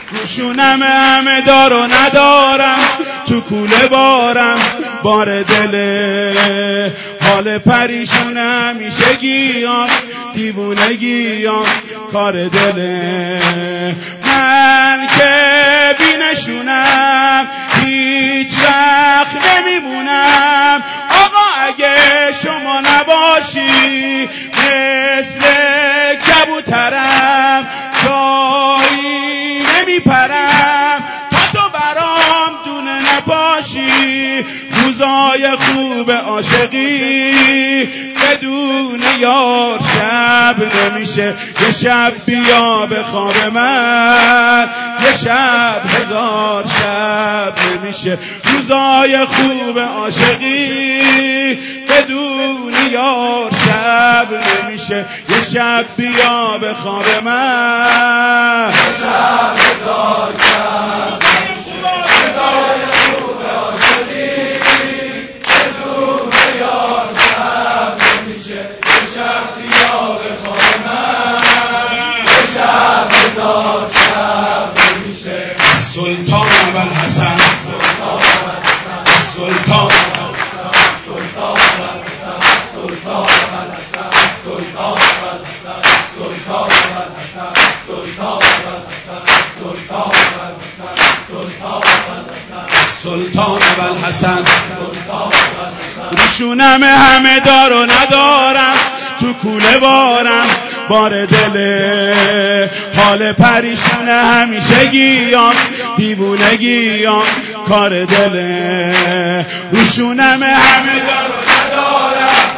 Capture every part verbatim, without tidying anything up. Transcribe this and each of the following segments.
روشونم همه دار و ندارم، تو کوله بارم بار دله، حال پریشون همیشه گیام، دیوونگیام کار دله. من که بینشونم هیچ وقت نمیمونم، آقا اگه شما نباشی مثل کبوترم جایی نمیپرم، تا تو برام دونه نباشی. روزای خوب عاشقی بدون یار شب نمیشه، یه شب بیا به خواب من، یه شب هزار شب نمیشه. روزای خوب عاشقی بدون یار شب نمیشه، یه شب بیا به خواب من، یه شب هزار شب نمیشه. روزای خوب عاشقی بدون یار شب نمیشه، یه شب بیا به خواب من، یه شب هزار شب نمیشه. سلطان ابوالحسن، سلطان سلطان ابوالحسن، روشونم همه دار و ندارم، تو کوله بارم بار دله، حال پریشون همیشه گیام، دیوونگیام کار دله. روشونم همه دار و ندارم،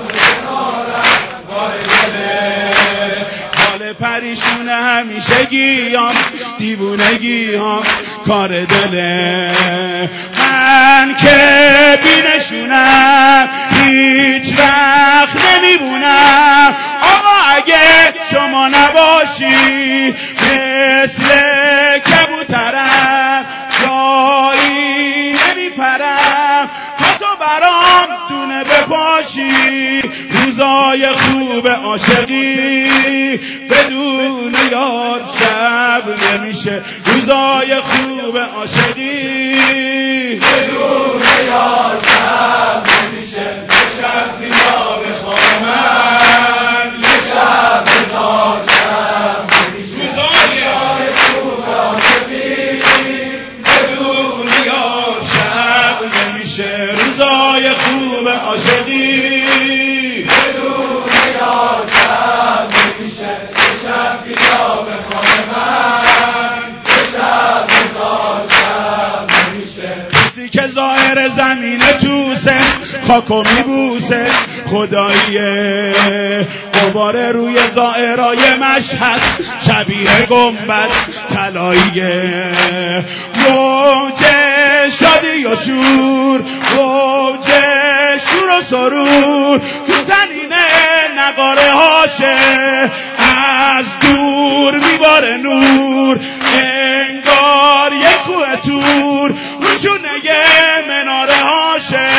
بار دله، حال پریشون همیشه گیام، دیوونگیام کار دله. من که بینشونم هیچ وقت نمیمونم، آقا اگه شما نباشی مثل کبوترم جایی نمیپرم، تا تو برام دونه بپاشی. روزای خوب عاشقی بدون یار شب نمیشه، روزای خوب عاشقی بدون یار شب نمیشه، یه شب بیا به خواب من، یه شب هزار شب نمیشه. روزای خوب عاشقی بدون یار شب نمیشه، روزای خوب عاشقی بدون یار شب نمیشه، یه شب بیا به خواب من، یه شب هزار شب نمیشه. کسی که ظاهر زمین توسه خاکو میبوسه، خداییه غبار روی ظاهرای مشهد شبیه گنبد طلاییه. موج شادی و شور، موج شور و سرور، تو تنین نقاره هاشه از دور میباره نور، انگار یک کوه تور روشونه مناره هاشه.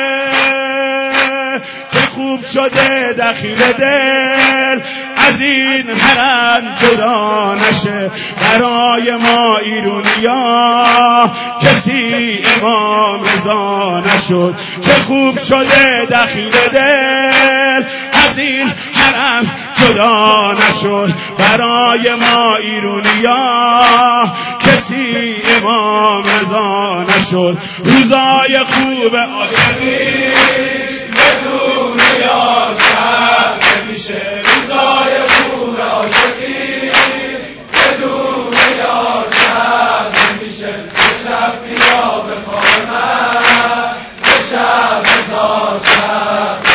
که خوب شده دخیل دل از این حرم جدا نشه، برای ما ایرونیا کسی امام رضا نشد. که خوب شده دخیل دل از این حرم جدا نشد، برای ما ایرونیا کسی امام رضا نشد. روزای خوب عاشقی بدون یار شب نمیشه، روزای خوب عاشقی بدون یار شب نمیشه، یه شب بیا به خواب من، یه شب هزار شب